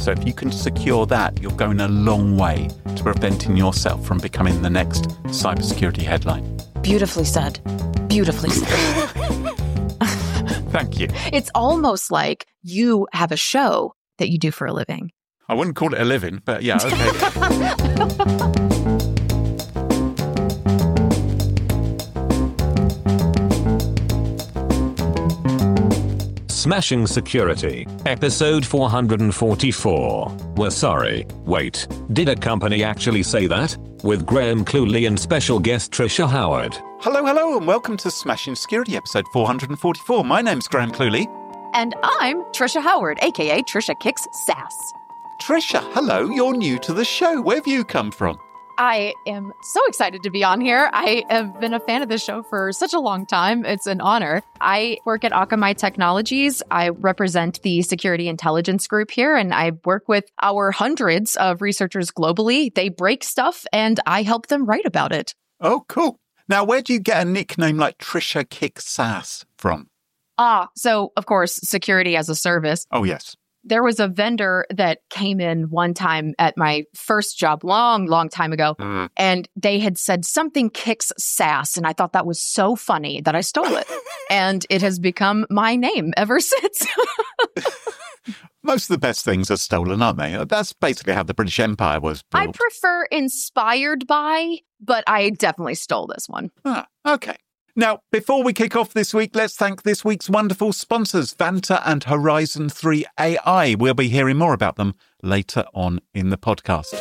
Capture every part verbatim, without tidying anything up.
So if you can secure that, you're going a long way to preventing yourself from becoming the next cybersecurity headline. Beautifully said. Beautifully said. Thank you. It's almost like you have a show that you do for a living. I wouldn't call it a living, but yeah, okay. Smashing Security, episode four hundred forty-four. We're sorry. Wait, did a company actually say that? With Graham Cluley and special guest Trisha Howard. Hello, hello, and welcome to Smashing Security, episode four hundred forty-four. My name's Graham Cluley. And I'm Trisha Howard, a k a. Trisha Kicks Sass. Trisha, hello, you're new to the show. Where have you come from? I am so excited to be on here. I have been a fan of this show for such a long time. It's an honor. I work at Akamai Technologies. I represent the security intelligence group here, and I work with our hundreds of researchers globally. They break stuff, and I help them write about it. Oh, cool. Now, where do you get a nickname like Trisha Kicks Sass from? Ah, so, of course, security as a service. Oh, yes. There was a vendor that came in one time at my first job, long, long time ago, mm. and they had said something kicks sass, and I thought that was so funny that I stole it. And it has become my name ever since. Most of the best things are stolen, aren't they? That's basically how the British Empire was built. I prefer inspired by, but I definitely stole this one. Ah, okay. Now, before we kick off this week, let's thank this week's wonderful sponsors, Vanta and Horizon three A I. We'll be hearing more about them later on in the podcast.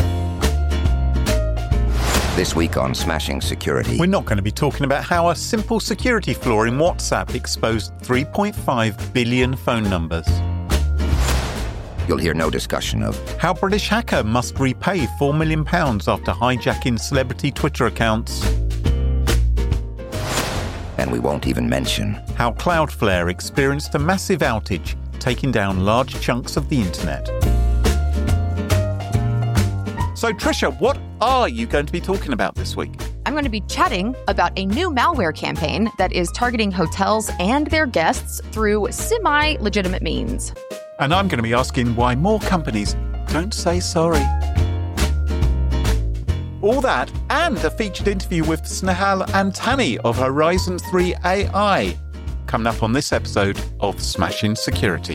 This week on Smashing Security. We're not going to be talking about how a simple security flaw in WhatsApp exposed three point five billion phone numbers. You'll hear no discussion of how British hacker must repay four million pounds after hijacking celebrity Twitter accounts. And we won't even mention how Cloudflare experienced a massive outage, taking down large chunks of the internet. So, Trisha, what are you going to be talking about this week? I'm going to be chatting about a new malware campaign that is targeting hotels and their guests through semi-legitimate means. And I'm going to be asking why more companies don't say sorry. All that and a featured interview with Snehal Antani of Horizon three A I coming up on this episode of Smashing Security.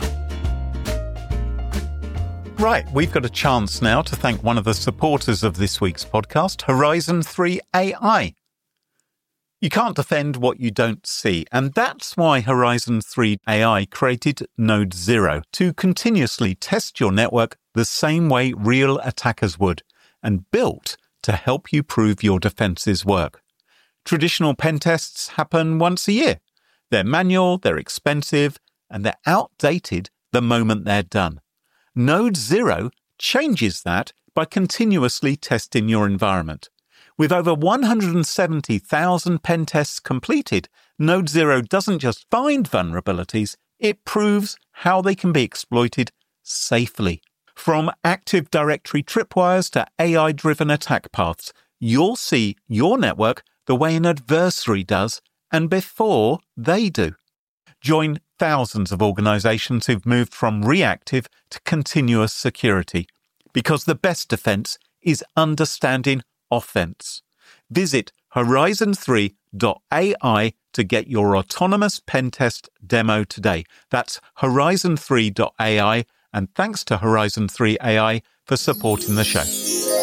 Right, we've got a chance now to thank one of the supporters of this week's podcast, Horizon three A I. You can't defend what you don't see, and that's why Horizon three A I created Node Zero to continuously test your network the same way real attackers would, and built to help you prove your defenses work. Traditional pen tests happen once a year. They're manual, they're expensive, and they're outdated the moment they're done. Node Zero changes that by continuously testing your environment. With over one hundred seventy thousand pen tests completed, Node Zero doesn't just find vulnerabilities, it proves how they can be exploited safely. From Active Directory tripwires to A I-driven attack paths, you'll see your network the way an adversary does and before they do. Join thousands of organizations who've moved from reactive to continuous security, because the best defense is understanding offense. Visit horizon three dot A I to get your autonomous pen test demo today. That's horizon three dot A I. And thanks to Horizon three A I for supporting the show.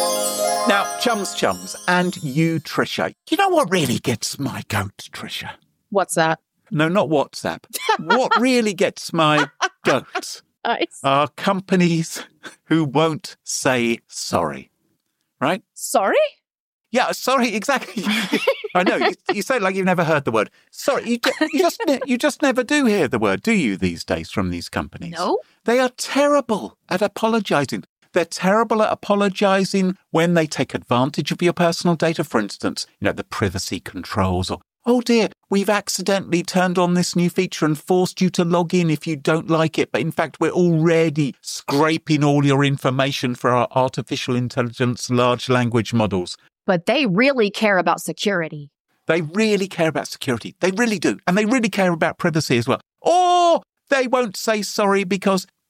Now, chums, chums, and you, Trisha, you know what really gets my goat, Trisha? What's that? No, not WhatsApp. What really gets my goat Nice. are companies who won't say sorry, right? Sorry? Yeah, sorry, exactly. I know, you, you say it like you've never heard the word. Sorry, you, you, just, you just never do hear the word, do you, these days from these companies? No. They are terrible at apologising. They're terrible at apologising when they take advantage of your personal data, for instance, you know, the privacy controls, or, oh dear, we've accidentally turned on this new feature and forced you to log in if you don't like it, but in fact we're already scraping all your information for our artificial intelligence large language models. But they really care about security. They really care about security. They really do. And they really care about privacy as well. Or they won't say sorry because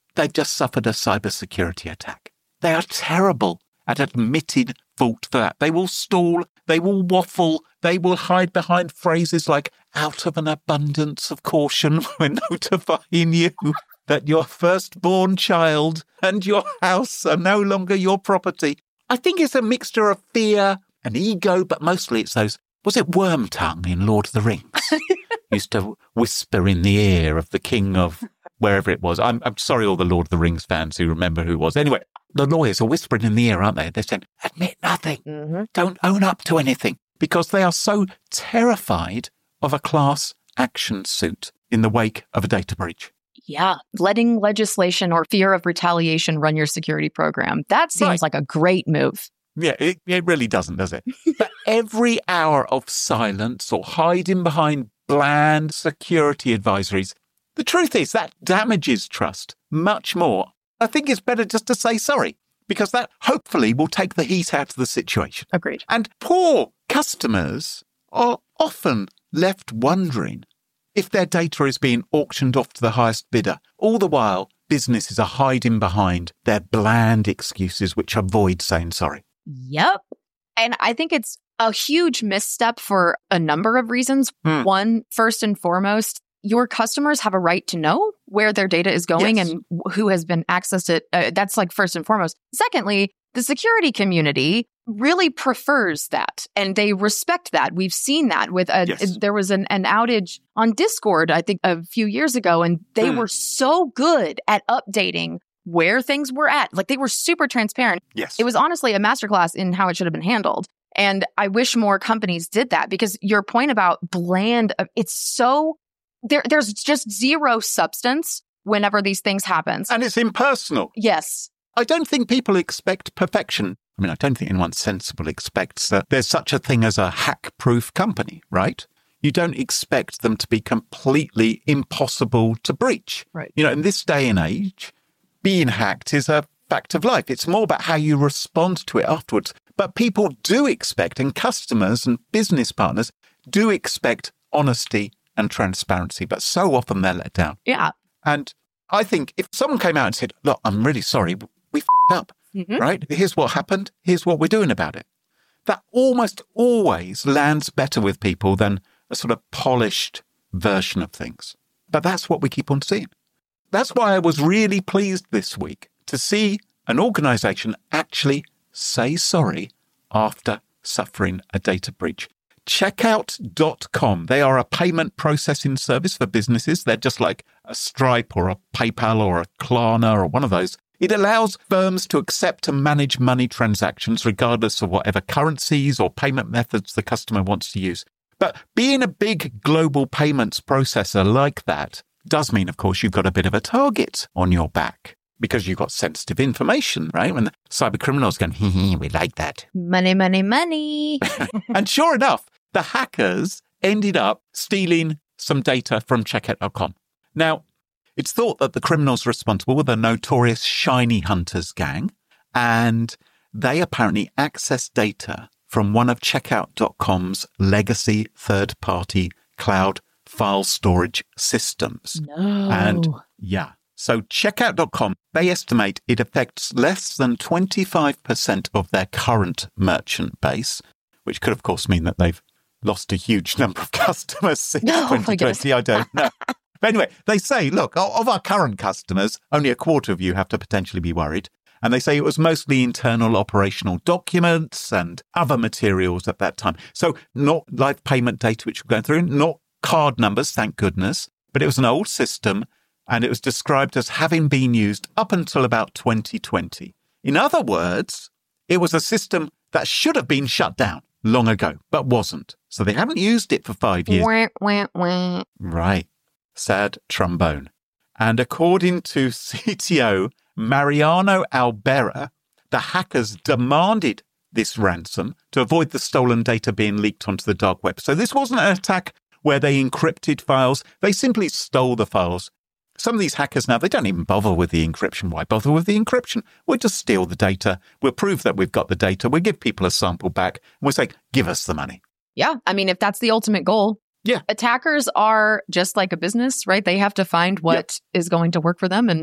they've just suffered a cybersecurity attack. They are terrible at admitting fault for that. They will stall, they will waffle, they will hide behind phrases like out of an abundance of caution, we're notifying you that your firstborn child and your house are no longer your property. I think it's a mixture of fear and ego, but mostly it's those, was it Wormtongue in Lord of the Rings? Used to whisper in the ear of the king of wherever it was. I'm, I'm sorry, all the Lord of the Rings fans who remember who it was. Anyway, the lawyers are whispering in the ear, aren't they? They're saying, admit nothing. Mm-hmm. Don't own up to anything. Because they are so terrified of a class action suit in the wake of a data breach. Yeah. Letting legislation or fear of retaliation run your security program. That seems right. like a great move. Yeah, it, it really doesn't, does it? But every hour of silence or hiding behind bland security advisories, the truth is that damages trust much more. I think it's better just to say sorry, because that hopefully will take the heat out of the situation. Agreed. And poor customers are often left wondering if their data is being auctioned off to the highest bidder. All the while, businesses are hiding behind their bland excuses which avoid saying sorry. Yep. And I think it's a huge misstep for a number of reasons. Hmm. One, first and foremost, your customers have a right to know where their data is going yes. and who has been accessed it. Uh, that's like first and foremost. Secondly, the security community really prefers that and they respect that. We've seen that with a, yes. there was an, an outage on Discord, I think a few years ago, and they hmm. were so good at updating where things were at. Like they were super transparent. Yes. It was honestly a masterclass in how it should have been handled. And I wish more companies did that because your point about bland, it's so, there. there's just zero substance whenever these things happen. And it's impersonal. Yes. I don't think people expect perfection. I mean, I don't think anyone sensible expects that there's such a thing as a hack-proof company, right? You don't expect them to be completely impossible to breach. Right. You know, in this day and age, being hacked is a fact of life. It's more about how you respond to it afterwards. But people do expect, and customers and business partners do expect honesty and transparency, but so often they're let down. Yeah. And I think if someone came out and said, look, I'm really sorry, we f***ed up, mm-hmm. right? Here's what happened. Here's what we're doing about it. That almost always lands better with people than a sort of polished version of things. But that's what we keep on seeing. That's why I was really pleased this week to see an organization actually say sorry after suffering a data breach. Checkout dot com. They are a payment processing service for businesses. They're just like a Stripe or a PayPal or a Klarna or one of those. It allows firms to accept and manage money transactions regardless of whatever currencies or payment methods the customer wants to use. But being a big global payments processor like that does mean, of course, you've got a bit of a target on your back because you've got sensitive information, right? When the cyber criminals going, hee hee, we like that. Money, money, money. And sure enough, the hackers ended up stealing some data from Checkout dot com. Now, it's thought that the criminals responsible were the notorious Shiny Hunters gang, and they apparently accessed data from one of Checkout dot com's legacy third-party cloud file storage systems. No. And yeah, so Checkout dot com, they estimate it affects less than twenty-five percent of their current merchant base, which could, of course, mean that they've lost a huge number of customers since no, twenty twenty. I don't know. But anyway, they say, look, of our current customers, only a quarter of you have to potentially be worried. And they say it was mostly internal operational documents and other materials at that time. So not live payment data, which we're going through, not card numbers, thank goodness, but it was an old system and it was described as having been used up until about twenty twenty. In other words, it was a system that should have been shut down long ago, but wasn't. So they haven't used it for five years. Wah, wah, wah. Right. Sad trombone. And according to C T O Mariano Albera, the hackers demanded this ransom to avoid the stolen data being leaked onto the dark web. So this wasn't an attack where they encrypted files. They simply stole the files. Some of these hackers now, they don't even bother with the encryption. Why bother with the encryption? We'll just steal the data. We'll prove that we've got the data. We'll give people a sample back. And we'll say, give us the money. Yeah. I mean, if that's the ultimate goal. Yeah. Attackers are just like a business, right? They have to find what yeah. is going to work for them. And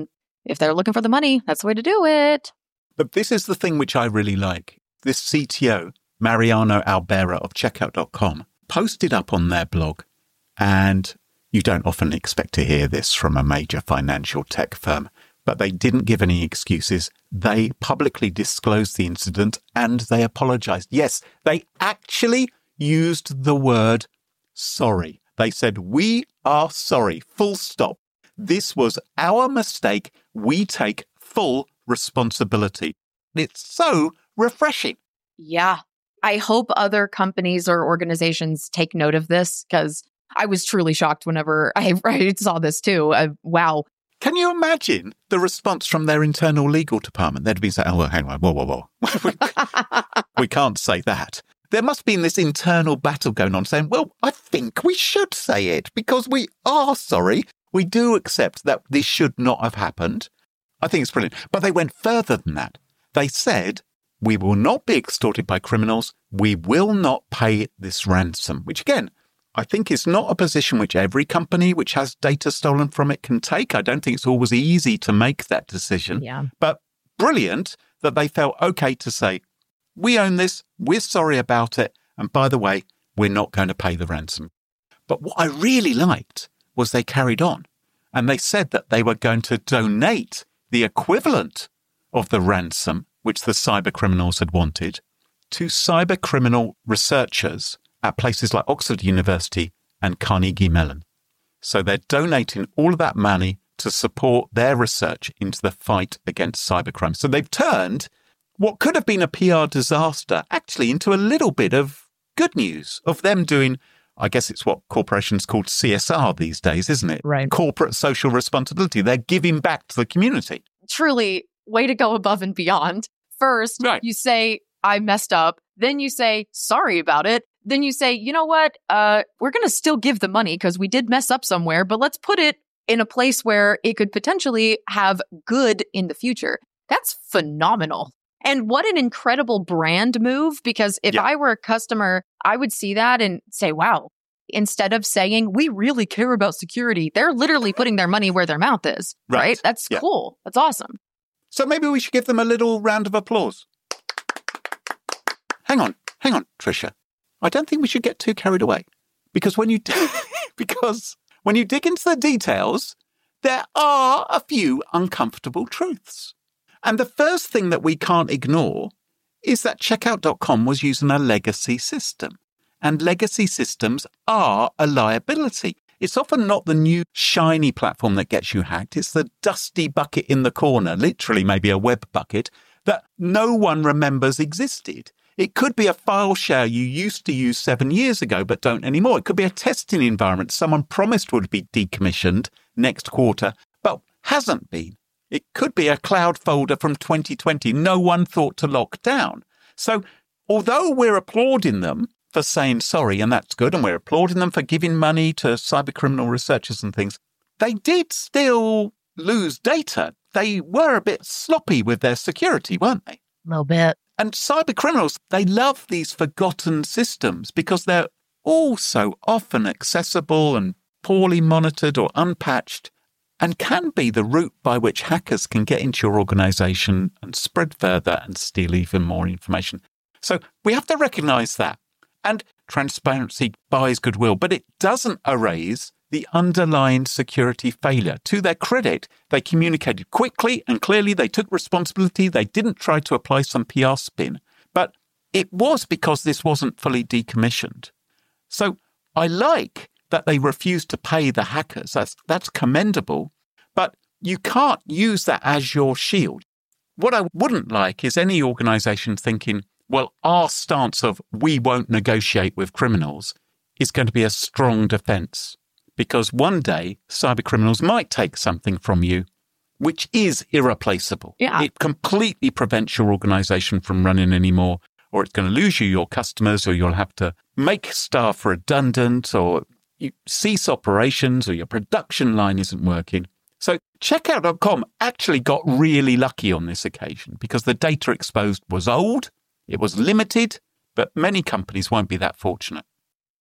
if they're looking for the money, that's the way to do it. But this is the thing which I really like. This C T O, Mariano Albera of checkout dot com, posted up on their blog, and you don't often expect to hear this from a major financial tech firm, but they didn't give any excuses. They publicly disclosed the incident and they apologized. Yes, they actually used the word sorry. They said, we are sorry, full stop. This was our mistake. We take full responsibility. It's so refreshing. Yeah. I hope other companies or organizations take note of this, because I was truly shocked whenever I, I saw this too. Uh, wow. Can you imagine the response from their internal legal department? They'd be saying, oh, well, hang on, whoa, whoa, whoa. we, we can't say that. There must be this internal battle going on saying, well, I think we should say it because we are sorry. We do accept that this should not have happened. I think it's brilliant. But they went further than that. They said, we will not be extorted by criminals. We will not pay this ransom, which again, I think is not a position which every company which has data stolen from it can take. I don't think it's always easy to make that decision. Yeah. But brilliant that they felt okay to say, we own this, we're sorry about it, and by the way, we're not going to pay the ransom. But what I really liked was they carried on, and they said that they were going to donate the equivalent of the ransom which the cyber criminals had wanted to cyber criminal researchers at places like Oxford University and Carnegie Mellon. So they're donating all of that money to support their research into the fight against cybercrime. So they've turned what could have been a P R disaster actually into a little bit of good news of them doing, I guess it's what corporations called C S R these days, isn't it? Right. Corporate social responsibility. They're giving back to the community. Truly, way to go above and beyond. First, right. You say, I messed up. Then you say, sorry about it. Then you say, you know what? Uh, we're going to still give the money because we did mess up somewhere, but let's put it in a place where it could potentially have good in the future. That's phenomenal. And what an incredible brand move, because if yeah. I were a customer, I would see that and say, wow, instead of saying, we really care about security, they're literally putting their money where their mouth is, right? right? That's yeah. cool. That's awesome. So maybe we should give them a little round of applause. Hang on, hang on, Tricia. I don't think we should get too carried away, because when you because when you dig into the details, there are a few uncomfortable truths. And the first thing that we can't ignore is that checkout dot com was using a legacy system. And legacy systems are a liability. It's often not the new shiny platform that gets you hacked. It's the dusty bucket in the corner, literally maybe a web bucket, that no one remembers existed. It could be a file share you used to use seven years ago but don't anymore. It could be a testing environment someone promised would be decommissioned next quarter but hasn't been. It could be a cloud folder from twenty twenty no one thought to lock down. So although we're applauding them for saying sorry, and that's good, and we're applauding them for giving money to cybercriminal researchers and things, they did still lose data. They were a bit sloppy with their security, weren't they? A little bit. And cybercriminals, they love these forgotten systems because they're all so often accessible and poorly monitored or unpatched, and can be the route by which hackers can get into your organization and spread further and steal even more information. So we have to recognize that. And transparency buys goodwill, but it doesn't erase the underlying security failure. To their credit, they communicated quickly and clearly. They took responsibility. They didn't try to apply some P R spin, but it was because this wasn't fully decommissioned. So I like that they refused to pay the hackers. That's, that's commendable, but you can't use that as your shield. What I wouldn't like is any organization thinking, well, our stance of we won't negotiate with criminals is going to be a strong defense. Because one day, cyber criminals might take something from you, which is irreplaceable. Yeah. It completely prevents your organization from running anymore, or it's going to lose you your customers, or you'll have to make staff redundant, or you cease operations, or your production line isn't working. So checkout dot com actually got really lucky on this occasion because the data exposed was old, it was limited, but many companies won't be that fortunate.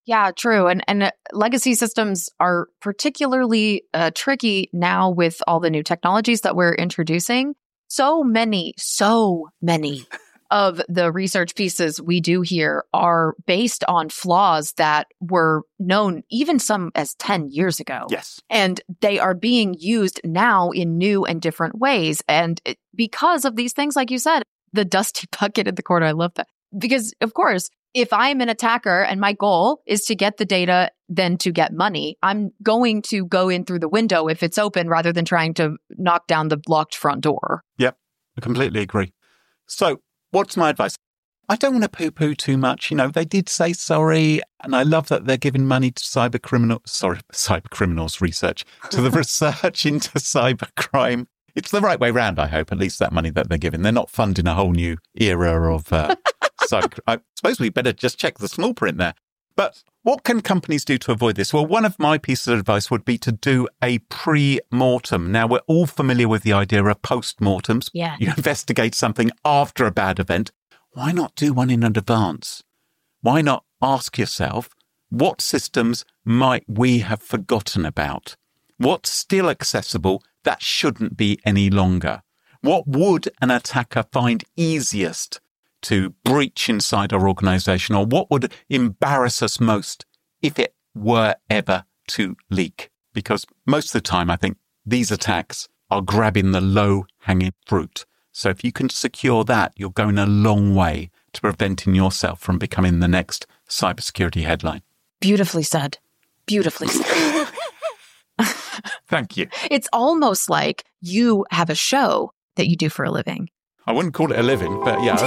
Yeah, true. And and uh, legacy systems are particularly uh, tricky now with all the new technologies that we're introducing. So many, so many of the research pieces we do here are based on flaws that were known even some as ten years ago. Yes. And they are being used now in new and different ways. And it, because of these things, like you said, the dusty bucket in the corner, I love that. Because, of course, if I'm an attacker and my goal is to get the data, then to get money, I'm going to go in through the window if it's open rather than trying to knock down the locked front door. Yep, I completely agree. So what's my advice? I don't want to poo-poo too much. You know, they did say sorry, and I love that they're giving money to cyber criminals, sorry, cyber criminals research, to the research into cybercrime. It's the right way round, I hope, at least that money that they're giving. They're not funding a whole new era of uh, cyber. I suppose we better just check the small print there. But what can companies do to avoid this? Well, one of my pieces of advice would be to do a pre-mortem. Now, we're all familiar with the idea of post-mortems. Yeah. You investigate something after a bad event. Why not do one in advance? Why not ask yourself, what systems might we have forgotten about? What's still accessible that shouldn't be any longer? What would an attacker find easiest to breach inside our organization, or what would embarrass us most if it were ever to leak? Because most of the time, I think these attacks are grabbing the low-hanging fruit. So if you can secure that, you're going a long way to preventing yourself from becoming the next cybersecurity headline. Beautifully said. Beautifully said. Thank you. It's almost like you have a show that you do for a living. I wouldn't call it a living, but yeah,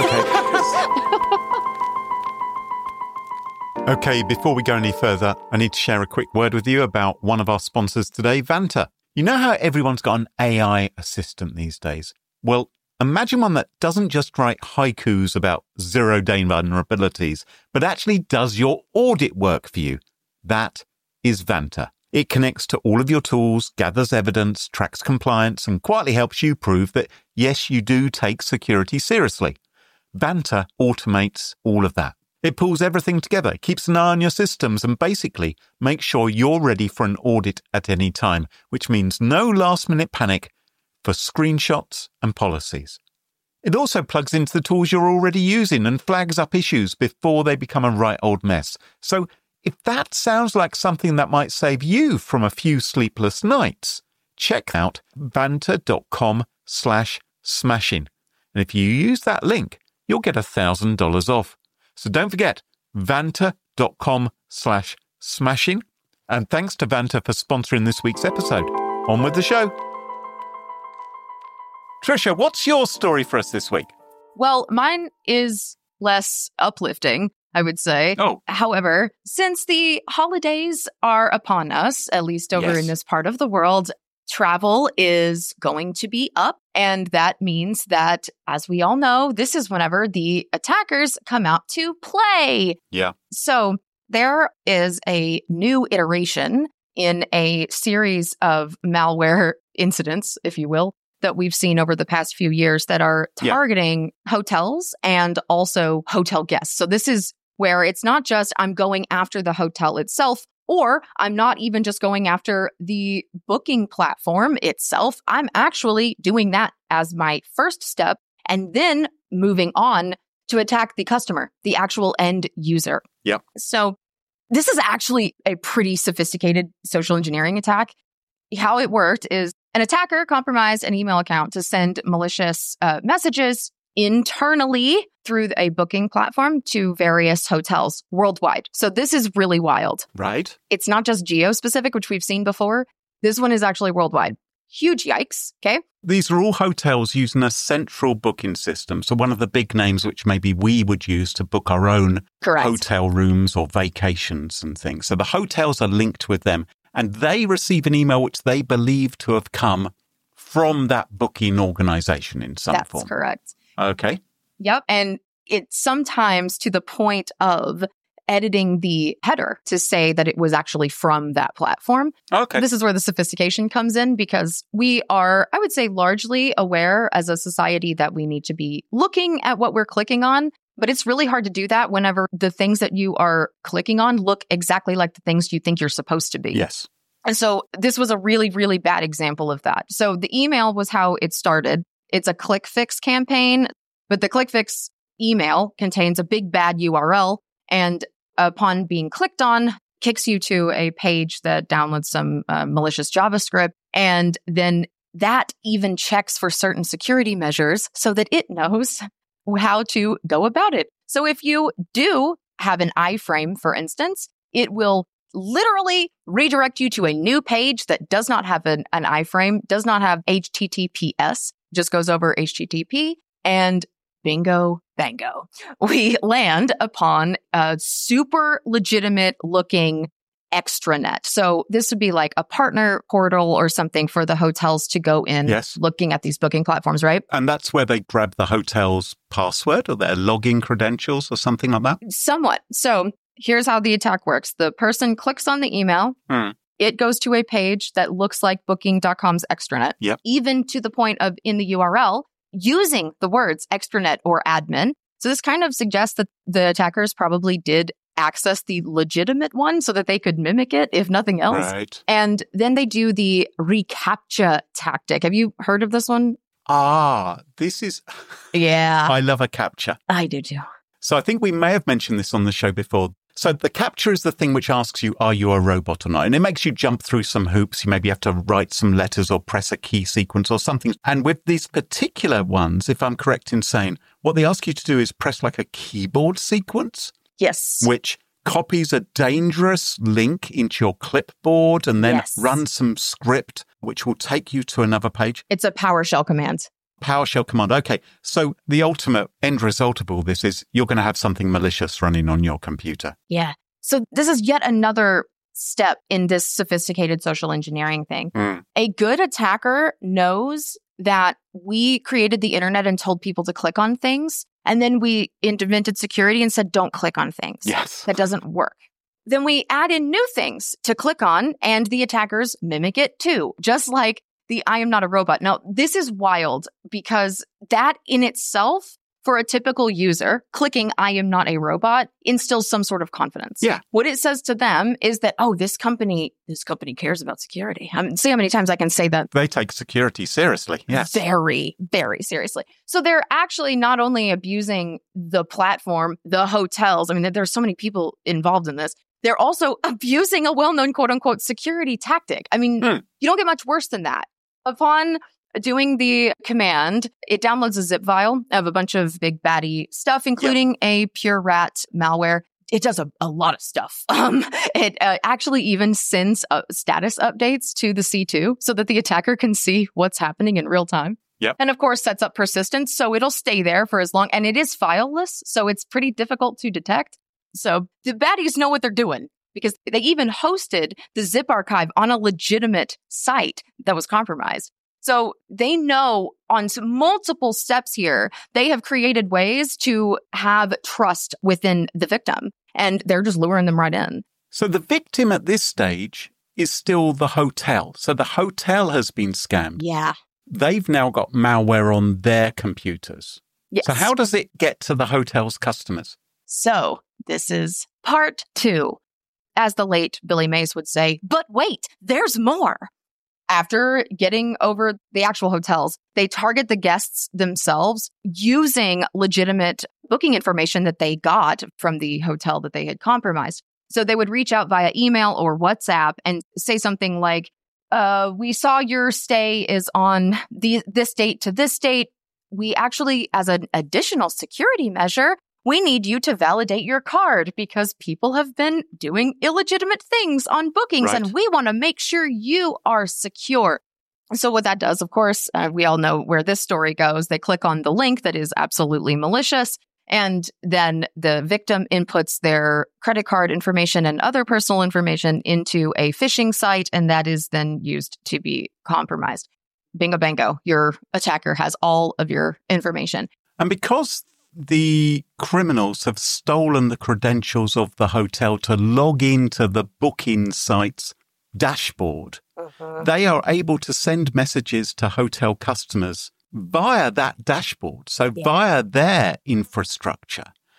okay. Okay, before we go any further, I need to share a quick word with you about one of our sponsors today, Vanta. You know how everyone's got an A I assistant these days? Well, imagine one that doesn't just write haikus about zero-day vulnerabilities, but actually does your audit work for you. That is Vanta. It connects to all of your tools, gathers evidence, tracks compliance, and quietly helps you prove that, yes, you do take security seriously. Vanta automates all of that. It pulls everything together, keeps an eye on your systems, and basically makes sure you're ready for an audit at any time, which means no last-minute panic for screenshots and policies. It also plugs into the tools you're already using and flags up issues before they become a right old mess. So if that sounds like something that might save you from a few sleepless nights, check out vanta.com slash smashing. And if you use that link, you'll get one thousand dollars off. So don't forget, vanta.com slash smashing. And thanks to Vanta for sponsoring this week's episode. On with the show. Trisha, what's your story for us this week? Well, mine is less uplifting, I would say. Oh. However, since the holidays are upon us, at least over Yes. in this part of the world, travel is going to be up. And that means that, as we all know, this is whenever the attackers come out to play. Yeah. So there is a new iteration in a series of malware incidents, if you will, that we've seen over the past few years that are targeting yeah. hotels and also hotel guests. So this is where it's not just I'm going after the hotel itself, or I'm not even just going after the booking platform itself. I'm actually doing that as my first step and then moving on to attack the customer, the actual end user. Yep. So this is actually a pretty sophisticated social engineering attack. How it worked is an attacker compromised an email account to send malicious uh, messages internally through a booking platform to various hotels worldwide. So this is really wild. Right. It's not just geo-specific, which we've seen before. This one is actually worldwide. Huge yikes, okay? These are all hotels using a central booking system. So one of the big names which maybe we would use to book our own Correct. hotel rooms or vacations and things. So the hotels are linked with them and they receive an email which they believe to have come from that booking organization in some That's form. That's correct. Okay. Yep. And it's sometimes to the point of editing the header to say that it was actually from that platform. Okay. This is where the sophistication comes in because we are, I would say, largely aware as a society that we need to be looking at what we're clicking on. But it's really hard to do that whenever the things that you are clicking on look exactly like the things you think you're supposed to be. Yes. And so this was a really, really bad example of that. So the email was how it started. It's a ClickFix campaign, but the ClickFix email contains a big bad U R L, and upon being clicked on, kicks you to a page that downloads some uh, malicious JavaScript. And then that even checks for certain security measures so that it knows how to go about it. So if you do have an iframe, for instance, it will literally redirect you to a new page that does not have an, an iframe, does not have H T T P S, just goes over H T T P, and bingo, bango. We land upon a super legitimate looking extranet. So this would be like a partner portal or something for the hotels to go in, yes, looking at these booking platforms, right? And that's where they grab the hotel's password or their login credentials or something like that? Somewhat. So here's how the attack works. The person clicks on the email. Hmm. It goes to a page that looks like booking dot com's extranet, yep, even to the point of in the U R L using the words extranet or admin. So this kind of suggests that the attackers probably did access the legitimate one so that they could mimic it, if nothing else. Right. And then they do the reCAPTCHA tactic. Have you heard of this one? Ah, this is... Yeah. I love a CAPTCHA. I do too. So I think we may have mentioned this on the show before. So the CAPTCHA is the thing which asks you, are you a robot or not? And it makes you jump through some hoops. You maybe have to write some letters or press a key sequence or something. And with these particular ones, if I'm correct in saying, what they ask you to do is press like a keyboard sequence. Yes. Which copies a dangerous link into your clipboard and then yes. runs some script, which will take you to another page. It's a PowerShell command. PowerShell command. Okay. So the ultimate end result of all this is you're going to have something malicious running on your computer. Yeah. So this is yet another step in this sophisticated social engineering thing. Mm. A good attacker knows that we created the internet and told people to click on things. And then we invented security and said, don't click on things. Yes. That doesn't work. Then we add in new things to click on and the attackers mimic it too. Just like the I am not a robot. Now, this is wild because that in itself, for a typical user, clicking I am not a robot instills some sort of confidence. Yeah. What it says to them is that, oh, this company, this company cares about security. I mean, see how many times I can say that. They take security seriously. Yes. Very, very seriously. So they're actually not only abusing the platform, the hotels. I mean, there's so many people involved in this. They're also abusing a well-known quote unquote security tactic. I mean, hmm. you don't get much worse than that. Upon doing the command, it downloads a zip file of a bunch of big baddie stuff, including yep. a pure rat malware. It does a, a lot of stuff. Um, it uh, actually even sends uh, status updates to the C two so that the attacker can see what's happening in real time. Yep. And of course, sets up persistence. So it'll stay there for as long. And it is fileless. So it's pretty difficult to detect. So the baddies know what they're doing because they even hosted the zip archive on a legitimate site that was compromised. So they know on multiple steps here, they have created ways to have trust within the victim, and they're just luring them right in. So the victim at this stage is still the hotel. So the hotel has been scammed. Yeah. They've now got malware on their computers. Yes. So how does it get to the hotel's customers? So this is part two. As the late Billy Mays would say, but wait, there's more. After getting over the actual hotels, they target the guests themselves using legitimate booking information that they got from the hotel that they had compromised. So they would reach out via email or WhatsApp and say something like, uh, we saw your stay is on the, this date to this date. We actually, as an additional security measure, we need you to validate your card because people have been doing illegitimate things on bookings, right. and we want to make sure you are secure. So what that does, of course, uh, we all know where this story goes. They click on the link that is absolutely malicious, and then the victim inputs their credit card information and other personal information into a phishing site, and that is then used to be compromised. Bingo bango, your attacker has all of your information. And because the criminals have stolen the credentials of the hotel to log into the booking site's dashboard, uh-huh. they are able to send messages to hotel customers via that dashboard, so yeah. via their infrastructure.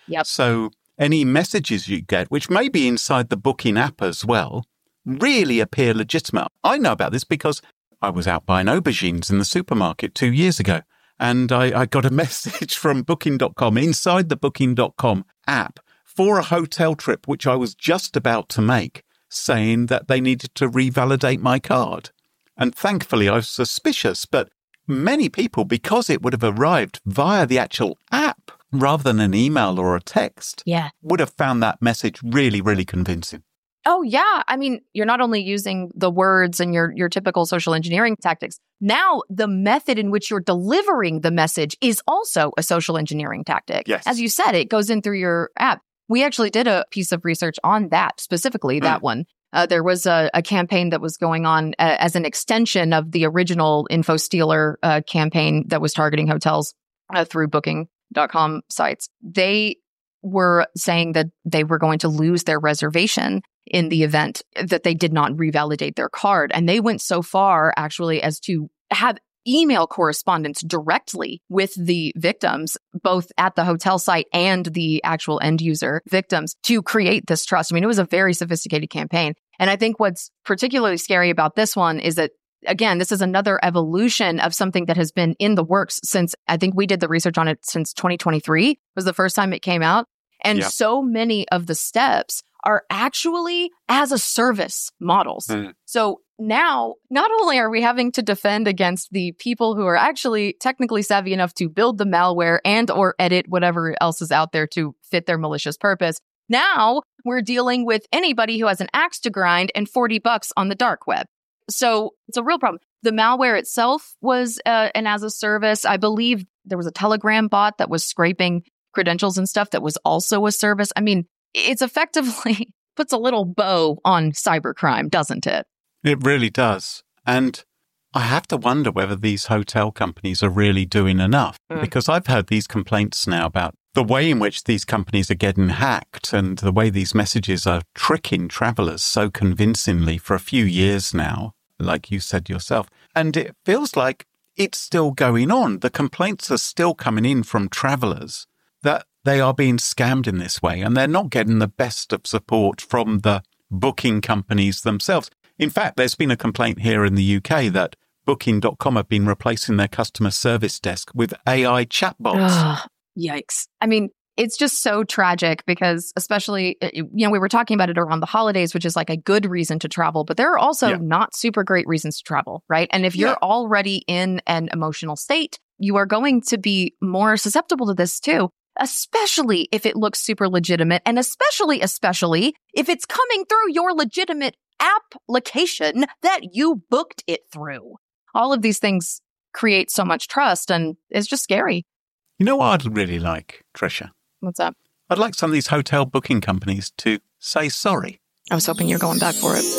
Yep. So any messages you get, which may be inside the booking app as well, really appear legitimate. I know about this because I was out buying aubergines in the supermarket two years ago, and I, I got a message from booking dot com inside the booking dot com app for a hotel trip, which I was just about to make, saying that they needed to revalidate my card. And thankfully, I was suspicious, but many people, because it would have arrived via the actual app rather than an email or a text, yeah. would have found that message really, really convincing. Oh, yeah. I mean, you're not only using the words and your, your typical social engineering tactics. Now, the method in which you're delivering the message is also a social engineering tactic. Yes. As you said, it goes in through your app. We actually did a piece of research on that, specifically that mm. one. Uh, there was a, a campaign that was going on uh, as an extension of the original InfoStealer uh, campaign that was targeting hotels uh, through booking dot com sites. They were saying that they were going to lose their reservation in the event that they did not revalidate their card. And they went so far, actually, as to have email correspondence directly with the victims, both at the hotel site and the actual end user victims, to create this trust. I mean, it was a very sophisticated campaign. And I think what's particularly scary about this one is that, again, this is another evolution of something that has been in the works since, I think we did the research on it since twenty twenty-three was the first time it came out. And yep. so many of the steps are actually as a service models. Mm. So now, not only are we having to defend against the people who are actually technically savvy enough to build the malware and or edit whatever else is out there to fit their malicious purpose, now we're dealing with anybody who has an axe to grind and forty bucks on the dark web. So it's a real problem. The malware itself was uh, an as a service. I believe there was a Telegram bot that was scraping credentials and stuff that was also a service. I mean, it's effectively puts a little bow on cybercrime, doesn't it? It really does. And I have to wonder whether these hotel companies are really doing enough, mm. because I've heard these complaints now about the way in which these companies are getting hacked and the way these messages are tricking travelers so convincingly for a few years now, like you said yourself. And it feels like it's still going on. The complaints are still coming in from travelers that they are being scammed in this way, and they're not getting the best of support from the booking companies themselves. In fact, there's been a complaint here in the U K that booking dot com have been replacing their customer service desk with A I chatbots. Ugh, yikes. I mean, it's just so tragic because especially, you know, we were talking about it around the holidays, which is like a good reason to travel, but there are also yeah. not super great reasons to travel, right? And if you're yeah. already in an emotional state, you are going to be more susceptible to this too. Especially if it looks super legitimate, and especially, especially if it's coming through your legitimate application that you booked it through. All of these things create so much trust, and it's just scary. You know what I'd really like, Trisha? What's up? I'd like some of these hotel booking companies to say sorry. I was hoping you're going back for it.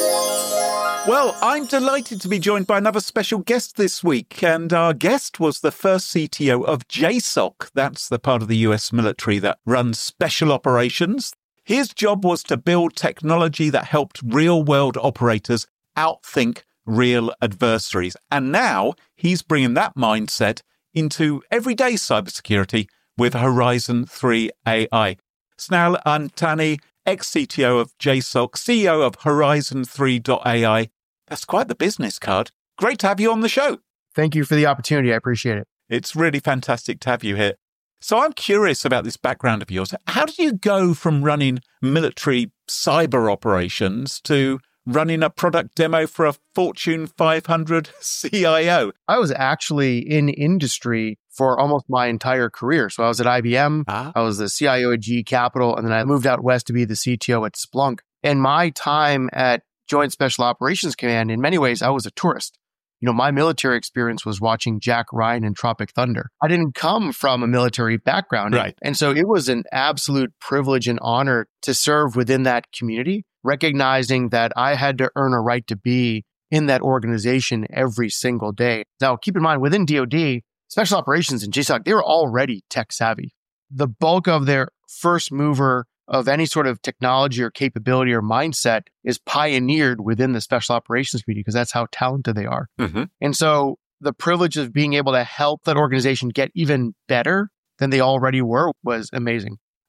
Well, I'm delighted to be joined by another special guest this week, and our guest was the first C T O of J SOC. That's the part of the U S military that runs special operations. His job was to build technology that helped real-world operators outthink real adversaries. And now he's bringing that mindset into everyday cybersecurity with Horizon three A I. Snehal Antony, ex-C T O of J SOC, C E O of Horizon three dot A I. That's quite the business card. Great to have you on the show. Thank you for the opportunity. I appreciate it. It's really fantastic to have you here. So I'm curious about this background of yours. How did you go from running military cyber operations to running a product demo for a Fortune five hundred C I O? I was actually in industry for almost my entire career. So I was at I B M, ah. I was the C I O at G E Capital, and then I moved out west to be the C T O at Splunk. And my time at Joint Special Operations Command, in many ways, I was a tourist. You know, my military experience was watching Jack Ryan and Tropic Thunder. I didn't come from a military background. Right. And so it was an absolute privilege and honor to serve within that community, recognizing that I had to earn a right to be in that organization every single day. Now, keep in mind, within D O D, Special Operations and J SOC, they were already tech savvy. The bulk of their first mover of any sort of technology or capability or mindset is pioneered within the Special Operations community because that's how talented they are. Mm-hmm. And so the privilege of being able to help that organization get even better than they already were was amazing.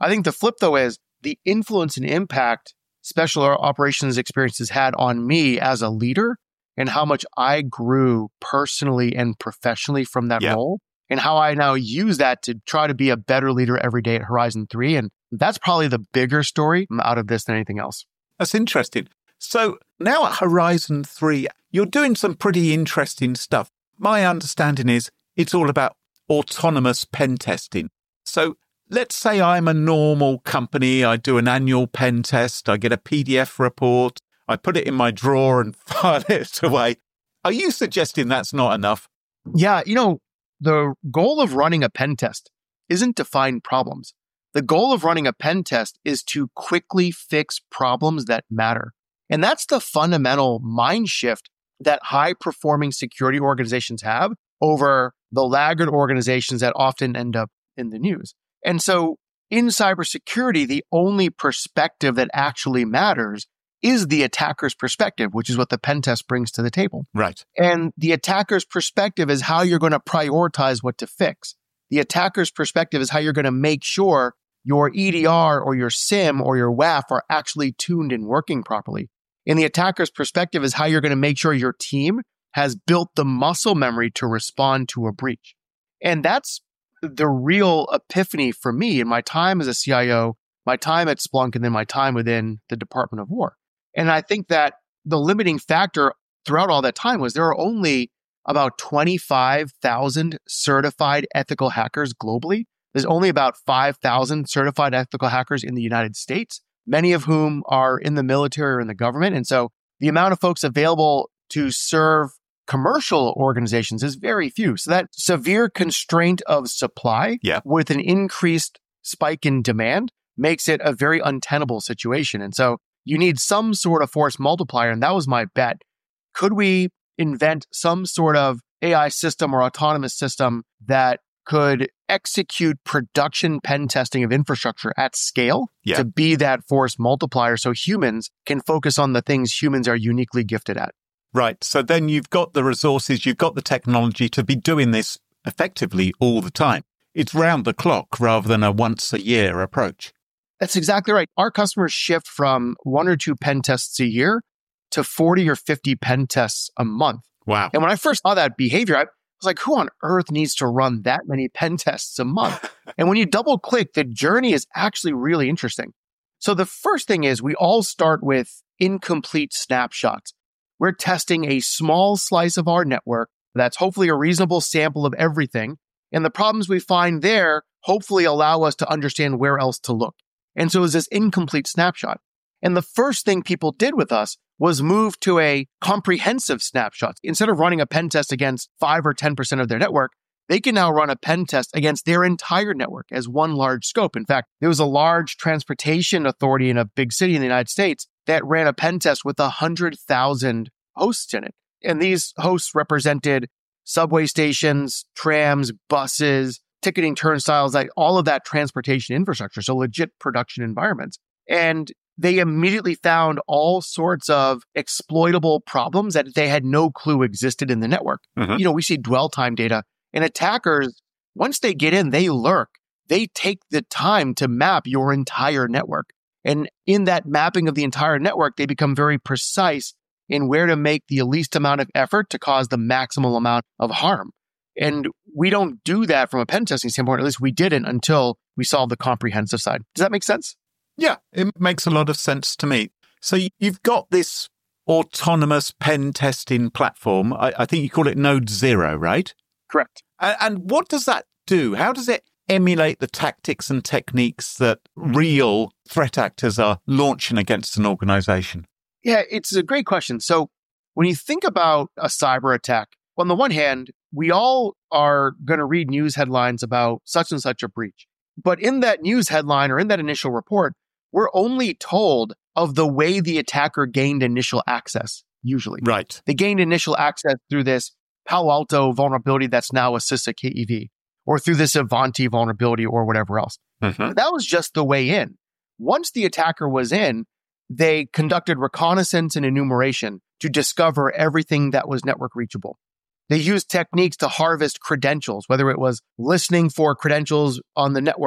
I think the flip, though, is the influence and impact special operations experiences had on me as a leader and how much I grew personally and professionally from that yeah. role, and how I now use that to try to be a better leader every day at Horizon three. And that's probably the bigger story out of this than anything else. That's interesting. So now at Horizon three, you're doing some pretty interesting stuff. My understanding is it's all about autonomous pen testing. So let's say I'm a normal company. I do an annual pen test. I get a P D F report. I put it in my drawer and file it away. Are you suggesting that's not enough? Yeah, you know, the goal of running a pen test isn't to find problems. The goal of running a pen test is to quickly fix problems that matter. And that's the fundamental mind shift that high-performing security organizations have over the laggard organizations that often end up in the news. And so in cybersecurity, the only perspective that actually matters is the attacker's perspective, which is what the pen test brings to the table. Right. And the attacker's perspective is how you're going to prioritize what to fix. The attacker's perspective is how you're going to make sure your E D R or your SIEM or your W A F are actually tuned and working properly. And the attacker's perspective is how you're going to make sure your team has built the muscle memory to respond to a breach. And that's the real epiphany for me in my time as a C I O, my time at Splunk, and then my time within the Department of War. And I think that the limiting factor throughout all that time was there are only about twenty-five thousand certified ethical hackers globally. There's only about five thousand certified ethical hackers in the United States, many of whom are in the military or in the government. And so the amount of folks available to serve commercial organizations is very few. So that severe constraint of supply yeah. with an increased spike in demand makes it a very untenable situation. And so you need some sort of force multiplier. And that was my bet. Could we invent some sort of A I system or autonomous system that could execute production pen testing of infrastructure at scale yeah. to be that force multiplier so humans can focus on the things humans are uniquely gifted at? Right. So then you've got the resources, you've got the technology to be doing this effectively all the time. It's round the clock rather than a once a year approach. That's exactly right. Our customers shift from one or two pen tests a year to forty or fifty pen tests a month. Wow. And when I first saw that behavior, I was like, who on earth needs to run that many pen tests a month? And when you double click, the journey is actually really interesting. So the first thing is we all start with incomplete snapshots. We're testing a small slice of our network that's hopefully a reasonable sample of everything. And the problems we find there hopefully allow us to understand where else to look. And so it was this incomplete snapshot. And the first thing people did with us was move to a comprehensive snapshot. Instead of running a pen test against five or ten percent of their network, they can now run a pen test against their entire network as one large scope. In fact, there was a large transportation authority in a big city in the United States that ran a pen test with one hundred thousand hosts in it. And these hosts represented subway stations, trams, buses, ticketing turnstiles, like all of that transportation infrastructure. So legit production environments. And they immediately found all sorts of exploitable problems that they had no clue existed in the network. Mm-hmm. You know, we see dwell time data, and attackers, once they get in, they lurk. They take the time to map your entire network. And in that mapping of the entire network, they become very precise in where to make the least amount of effort to cause the maximal amount of harm. And we don't do that from a pen testing standpoint. At least we didn't until we solved the comprehensive side. Does that make sense? Yeah, it makes a lot of sense to me. So you've got this autonomous pen testing platform. I, I think you call it Node Zero, right? Correct. And, and what does that do? How does it emulate the tactics and techniques that real threat actors are launching against an organization? Yeah, it's a great question. So when you think about a cyber attack, on the one hand, we all are going to read news headlines about such and such a breach. But in that news headline or in that initial report, we're only told of the way the attacker gained initial access, usually. Right. They gained initial access through this Palo Alto vulnerability that's now a CISA K E V, or through this Ivanti vulnerability or whatever else. Mm-hmm. That was just the way in. Once the attacker was in, they conducted reconnaissance and enumeration to discover everything that was network reachable. They used techniques to harvest credentials, whether it was listening for credentials on the network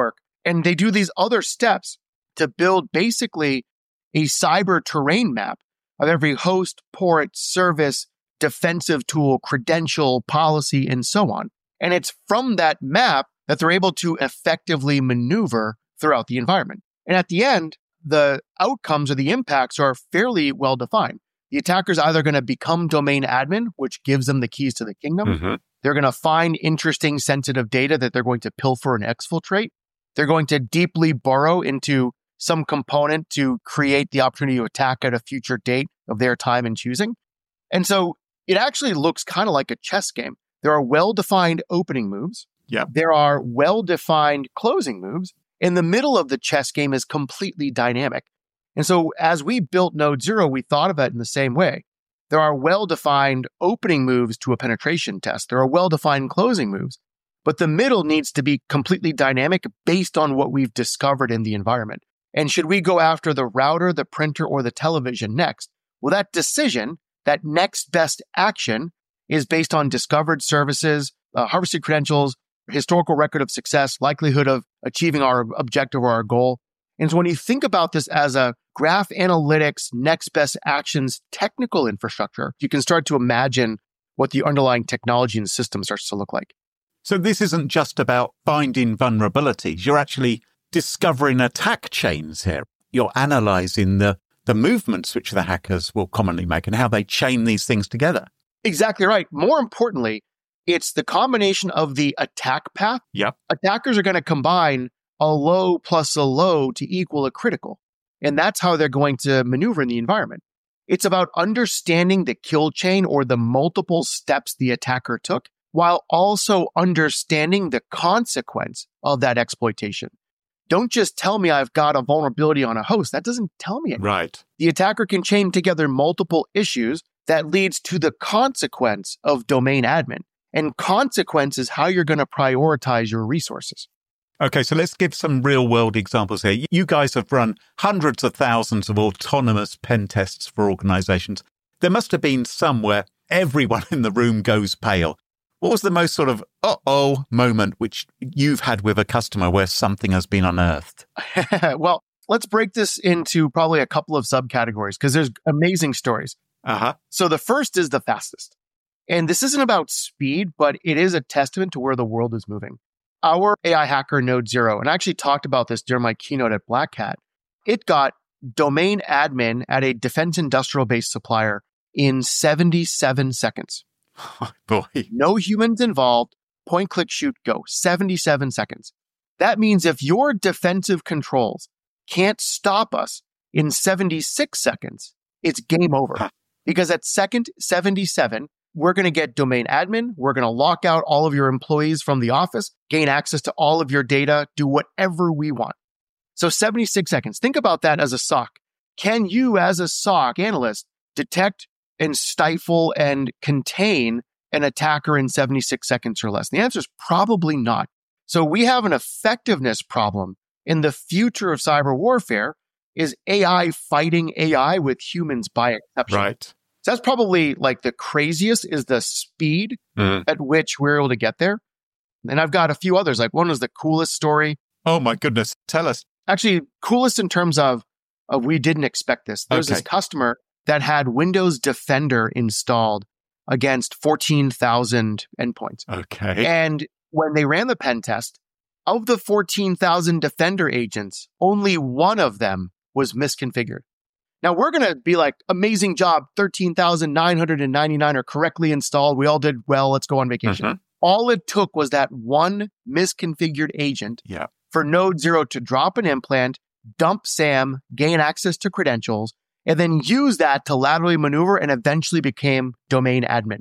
And they do these other steps to build basically a cyber terrain map of every host, port, service, defensive tool, credential, policy, and so on. And it's from that map that they're able to effectively maneuver throughout the environment. And at the end, the outcomes or the impacts are fairly well defined. The attacker's either going to become domain admin, which gives them the keys to the kingdom. Mm-hmm. They're going to find interesting sensitive data that they're going to pilfer and exfiltrate. They're going to deeply burrow into some component to create the opportunity to attack at a future date of their time and choosing. And so it actually looks kind of like a chess game. There are well-defined opening moves. Yep. There are well-defined closing moves. In the middle of the chess game is completely dynamic. And so as we built Node Zero, we thought of it in the same way. There are well-defined opening moves to a penetration test. There are well-defined closing moves. But the middle needs to be completely dynamic based on what we've discovered in the environment. And should we go after the router, the printer, or the television next? Well, that decision, that next best action, is based on discovered services, uh, harvested credentials, historical record of success, likelihood of achieving our objective or our goal. And so when you think about this as a graph analytics, next best actions, technical infrastructure, you can start to imagine what the underlying technology and the system starts to look like. So this isn't just about finding vulnerabilities. You're actually discovering attack chains here. You're analyzing the, the movements which the hackers will commonly make and how they chain these things together. Exactly right. More importantly, it's the combination of the attack path. Yep. Attackers are going to combine a low plus a low to equal a critical. And that's how they're going to maneuver in the environment. It's about understanding the kill chain or the multiple steps the attacker took, while also understanding the consequence of that exploitation. Don't just tell me I've got a vulnerability on a host. That doesn't tell me anything. Right. The attacker can chain together multiple issues that leads to the consequence of domain admin. And consequence is how you're going to prioritize your resources. Okay, so let's give some real-world examples here. You guys have run hundreds of thousands of autonomous pen tests for organizations. There must have been some where everyone in the room goes pale. What was the most sort of uh-oh moment which you've had with a customer where something has been unearthed? Well, let's break this into probably a couple of subcategories because there's amazing stories. Uh-huh. So the first is the fastest. And this isn't about speed, but it is a testament to where the world is moving. Our A I hacker Node Zero, and I actually talked about this during my keynote at Black Hat, it got domain admin at a defense industrial-based supplier in seventy-seven seconds. Oh, boy. No humans involved, point, click, shoot, go. seventy-seven seconds. That means if your defensive controls can't stop us in seventy-six seconds, it's game over. Huh. Because at second seventy-seven, we're going to get domain admin. We're going to lock out all of your employees from the office, gain access to all of your data, do whatever we want. So seventy-six seconds. Think about that as a S O C. Can you, as a S O C analyst, detect and stifle and contain an attacker in seventy-six seconds or less? The answer is probably not. So we have an effectiveness problem. In the future of cyber warfare is A I fighting A I with humans by exception. Right. So that's probably like the craziest is the speed mm. at which we're able to get there. And I've got a few others. Like one was the coolest story. Oh my goodness. Tell us. Actually, coolest in terms of, of we didn't expect this. There's okay. this customer that had Windows Defender installed against fourteen thousand endpoints. Okay. And when they ran the pen test, of the fourteen thousand Defender agents, only one of them was misconfigured. Now, we're going to be like, amazing job, thirteen thousand nine hundred ninety-nine are correctly installed. We all did well. Let's go on vacation. Mm-hmm. All it took was that one misconfigured agent yeah. for Node Zero to drop an implant, dump SAM, gain access to credentials, and then use that to laterally maneuver and eventually became domain admin.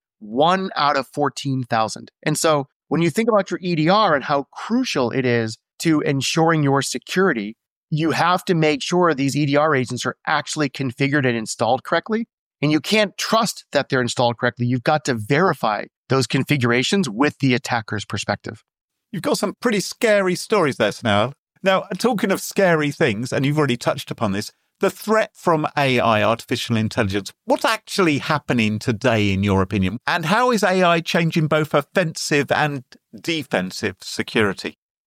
One out of fourteen thousand. And so when you think about your E D R and how crucial it is to ensuring your security, you have to make sure these E D R agents are actually configured and installed correctly. And you can't trust that they're installed correctly. You've got to verify those configurations with the attacker's perspective. You've got some pretty scary stories there, Snehal. Now, talking of scary things, and you've already touched upon this, the threat from A I, artificial intelligence, what's actually happening today, in your opinion? And how is A I changing both offensive and defensive security?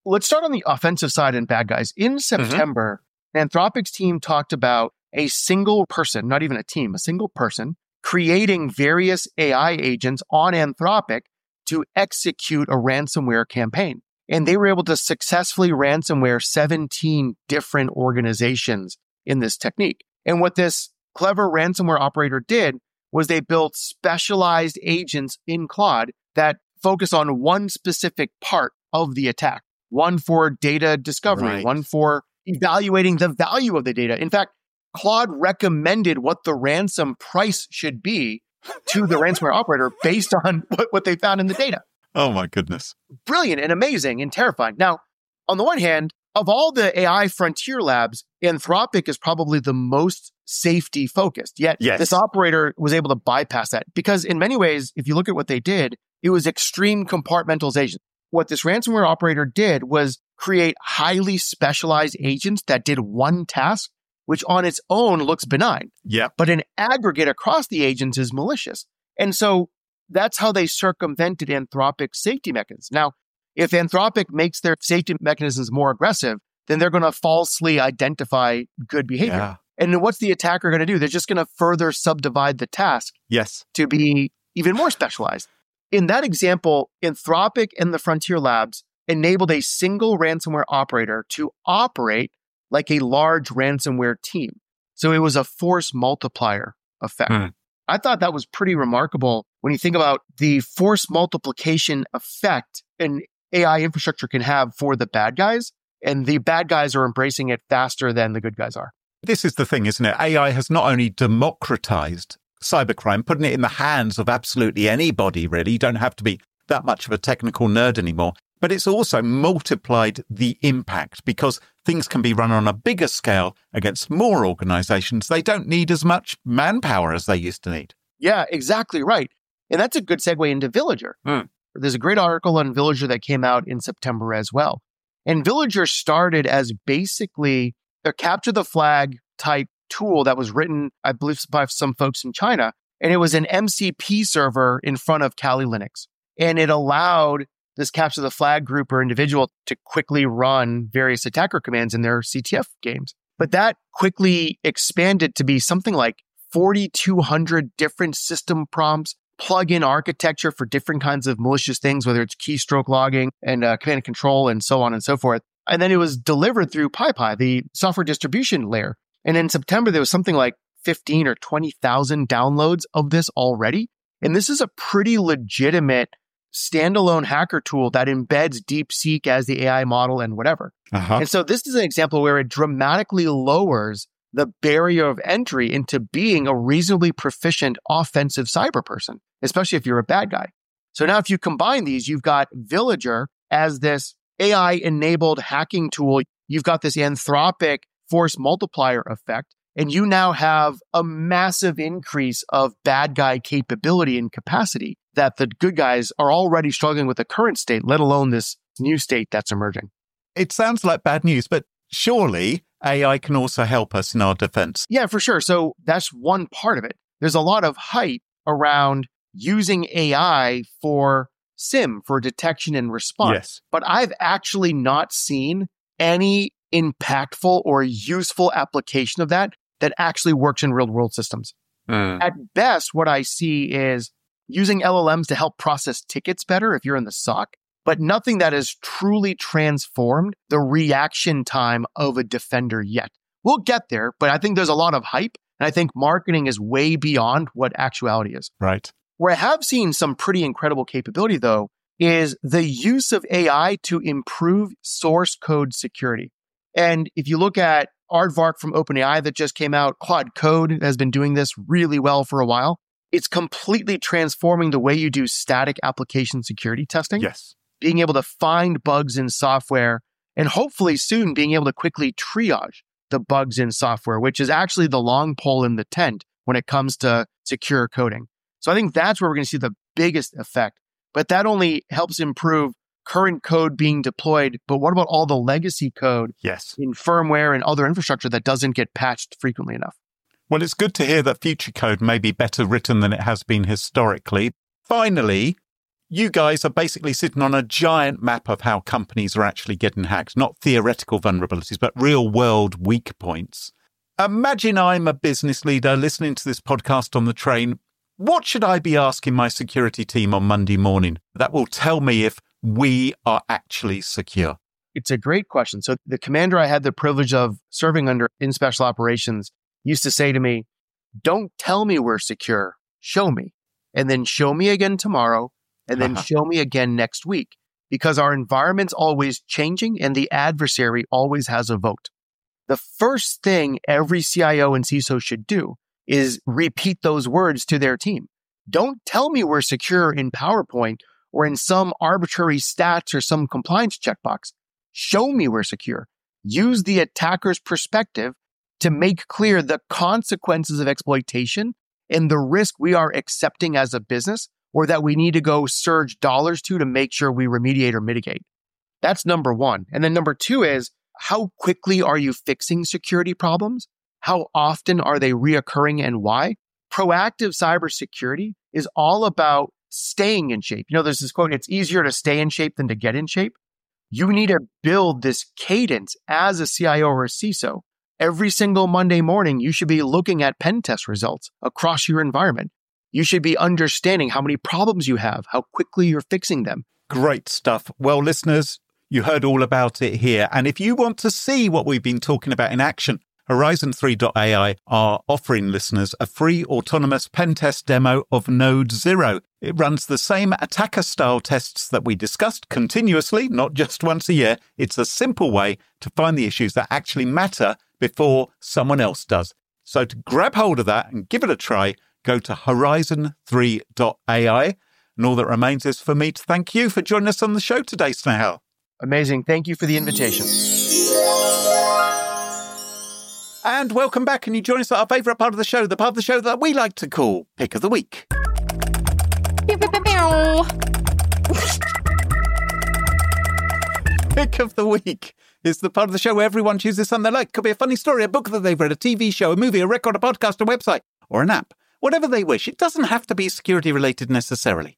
let's start on the offensive side and bad guys. In September, mm-hmm. Anthropic's team talked about a single person, not even a team, a single person, creating various A I agents on Anthropic to execute a ransomware campaign. And they were able to successfully ransomware seventeen different organizations in this technique. And what this clever ransomware operator did was they built specialized agents in Claude that focus on one specific part of the attack. One for data discovery, right. One for evaluating the value of the data. In fact, Claude recommended what the ransom price should be to the ransomware operator based on what, what they found in the data. Oh my goodness. Brilliant and amazing and terrifying. Now, on the one hand, of all the A I frontier labs, Anthropic is probably the most safety focused. Yet yes. This operator was able to bypass that because in many ways, if you look at what they did, it was extreme compartmentalization. What this ransomware operator did was create highly specialized agents that did one task, which on its own looks benign. Yeah. But an aggregate across the agents is malicious. And so that's how they circumvented Anthropic's safety mechanisms. Now, if Anthropic makes their safety mechanisms more aggressive, then they're going to falsely identify good behavior. Yeah. And what's the attacker going to do? They're just going to further subdivide the task yes. to be even more specialized. In that example, Anthropic and the Frontier Labs enabled a single ransomware operator to operate like a large ransomware team. So it was a force multiplier effect. Hmm. I thought that was pretty remarkable when you think about the force multiplication effect an A I infrastructure can have for the bad guys, and the bad guys are embracing it faster than the good guys are. This is the thing, isn't it? A I has not only democratized cybercrime, putting it in the hands of absolutely anybody, really. You don't have to be that much of a technical nerd anymore. But it's also multiplied the impact because things can be run on a bigger scale against more organizations. They don't need as much manpower as they used to need. Yeah, exactly right. And that's a good segue into Villager. Mm. There's a great article on Villager that came out in September as well. And Villager started as basically a capture the flag type tool that was written, I believe, by some folks in China. And it was an M C P server in front of Kali Linux. And it allowed this capture the flag group or individual to quickly run various attacker commands in their C T F games. But that quickly expanded to be something like forty-two hundred different system prompts, plug-in architecture for different kinds of malicious things, whether it's keystroke logging and uh, command and control and so on and so forth. And then it was delivered through PyPy, the software distribution layer. And in September, there was something like fifteen or twenty thousand downloads of this already. And this is a pretty legitimate standalone hacker tool that embeds DeepSeek as the A I model and whatever. Uh-huh. And so this is an example where it dramatically lowers the barrier of entry into being a reasonably proficient offensive cyber person, especially if you're a bad guy. So now if you combine these, you've got Villager as this A I-enabled hacking tool. You've got this Anthropic force multiplier effect, and you now have a massive increase of bad guy capability and capacity that the good guys are already struggling with the current state, let alone this new state that's emerging. It sounds like bad news, but surely A I can also help us in our defense. Yeah, for sure. So that's one part of it. There's a lot of hype around using A I for SIM, for detection and response. Yes. But I've actually not seen any impactful or useful application of that that actually works in real world systems. Mm. At best, what I see is using L L Ms to help process tickets better if you're in the S O C, but nothing that has truly transformed the reaction time of a defender yet. We'll get there, but I think there's a lot of hype, and I think marketing is way beyond what actuality is. Right. Where I have seen some pretty incredible capability, though, is the use of A I to improve source code security. And if you look at Aardvark from OpenAI that just came out, Claude Code has been doing this really well for a while. It's completely transforming the way you do static application security testing. Yes. Being able to find bugs in software and hopefully soon being able to quickly triage the bugs in software, which is actually the long pole in the tent when it comes to secure coding. So I think that's where we're going to see the biggest effect. But that only helps improve current code being deployed. But what about all the legacy code yes. in firmware and other infrastructure that doesn't get patched frequently enough? Well, it's good to hear that future code may be better written than it has been historically. Finally, you guys are basically sitting on a giant map of how companies are actually getting hacked, not theoretical vulnerabilities, but real world weak points. Imagine I'm a business leader listening to this podcast on the train. What should I be asking my security team on Monday morning that will tell me if we are actually secure? It's a great question. So the commander I had the privilege of serving under in special operations used to say to me, don't tell me we're secure, show me. And then show me again tomorrow, and then uh-huh. show me again next week. Because our environment's always changing and the adversary always has a vote. The first thing every C I O and C I S O should do is repeat those words to their team. Don't tell me we're secure in PowerPoint or in some arbitrary stats or some compliance checkbox. Show me we're secure. Use the attacker's perspective to make clear the consequences of exploitation and the risk we are accepting as a business or that we need to go surge dollars to to make sure we remediate or mitigate. That's number one. And then number two is, how quickly are you fixing security problems? How often are they reoccurring and why? Proactive cybersecurity is all about staying in shape. You know, there's this quote, it's easier to stay in shape than to get in shape. You need to build this cadence as a C I O or a C I S O. Every single Monday morning, you should be looking at pen test results across your environment. You should be understanding how many problems you have, how quickly you're fixing them. Great stuff. Well, listeners, you heard all about it here. And if you want to see what we've been talking about in action, Horizon three dot A I are offering listeners a free autonomous pen test demo of Node Zero. It runs the same attacker-style tests that we discussed continuously, not just once a year. It's a simple way to find the issues that actually matter before someone else does. So to grab hold of that and give it a try, go to Horizon three dot A I. And all that remains is for me to thank you for joining us on the show today, Snehal. Amazing. Thank you for the invitation. And welcome back. And you join us at our favourite part of the show, the part of the show that we like to call Pick of the Week. Pick of the Week is the part of the show where everyone chooses something they like. Could be a funny story, a book that they've read, a T V show, a movie, a record, a podcast, a website, or an app. Whatever they wish. It doesn't have to be security related necessarily.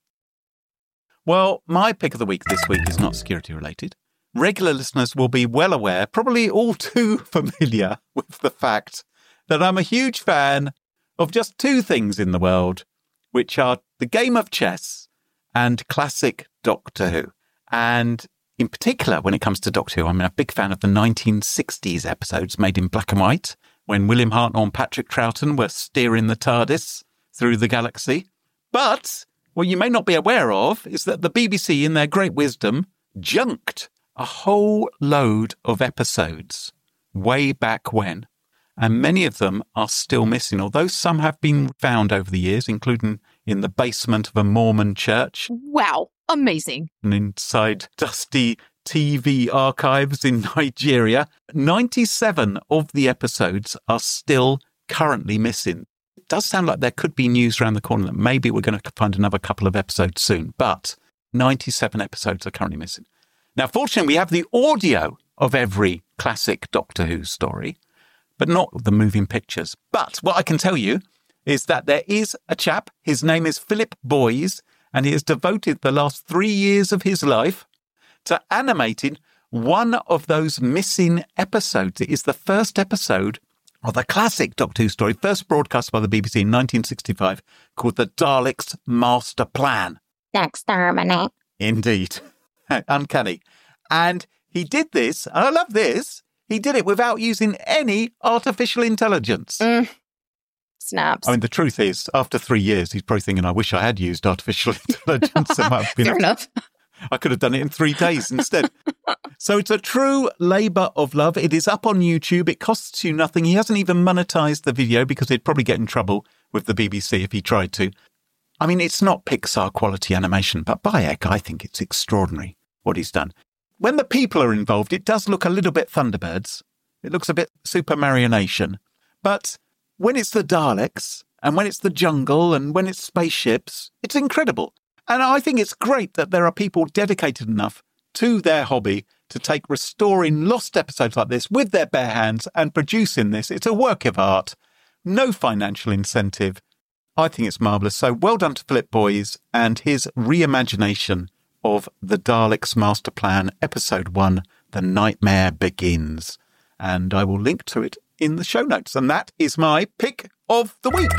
Well, my pick of the week this week is not security related. Regular listeners will be well aware, probably all too familiar with the fact that I'm a huge fan of just two things in the world, which are the game of chess and classic Doctor Who. And in particular, when it comes to Doctor Who, I'm a big fan of the nineteen sixties episodes made in black and white, when William Hartnell and Patrick Troughton were steering the TARDIS through the galaxy. But what you may not be aware of is that the B B C, in their great wisdom, junked a whole load of episodes way back when. And many of them are still missing, although some have been found over the years, including in the basement of a Mormon church. Wow, amazing. And inside dusty T V archives in Nigeria. ninety-seven of the episodes are still currently missing. It does sound like there could be news around the corner that maybe we're going to find another couple of episodes soon, but ninety-seven episodes are currently missing. Now, fortunately, we have the audio of every classic Doctor Who story, but not the moving pictures. But what I can tell you is that there is a chap, his name is Philip Boyes, and he has devoted the last three years of his life to animating one of those missing episodes. It is the first episode of the classic Doctor Who story, first broadcast by the B B C in nineteen sixty-five, called The Daleks' Master Plan. Exterminate. Indeed. Uncanny. And he did this, and I love this, he did it without using any artificial intelligence. Mm. Snaps. I mean, the truth is, after three years, he's probably thinking, I wish I had used artificial intelligence. It might have been Fair a- enough. I could have done it in three days instead. So it's a true labour of love. It is up on YouTube. It costs you nothing. He hasn't even monetised the video because he'd probably get in trouble with the B B C if he tried to. I mean, it's not Pixar quality animation, but by heck, I think it's extraordinary what he's done. When the people are involved, it does look a little bit Thunderbirds. It looks a bit Super Mario Nation. But when it's the Daleks, and when it's the jungle, and when it's spaceships, it's incredible. And I think it's great that there are people dedicated enough to their hobby to take restoring lost episodes like this with their bare hands and producing this. It's a work of art. No financial incentive. I think it's marvellous. So well done to Philip Boyes and his reimagination of the Daleks' Master Plan, Episode one, The Nightmare Begins. And I will link to it in the show notes. And that is my pick of the week.